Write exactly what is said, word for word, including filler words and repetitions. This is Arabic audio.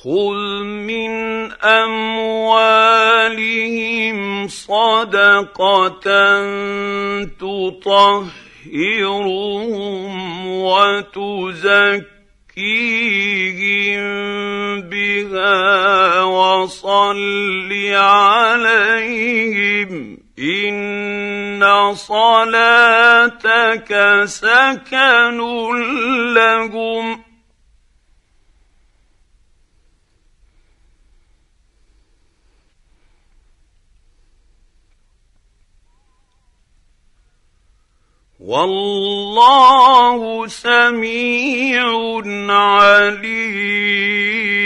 خذ من أموالهم صدقة تطهرهم وتزكيهم بها وصل عليهم إن صلاتك سكن لهم والله سميع عليم.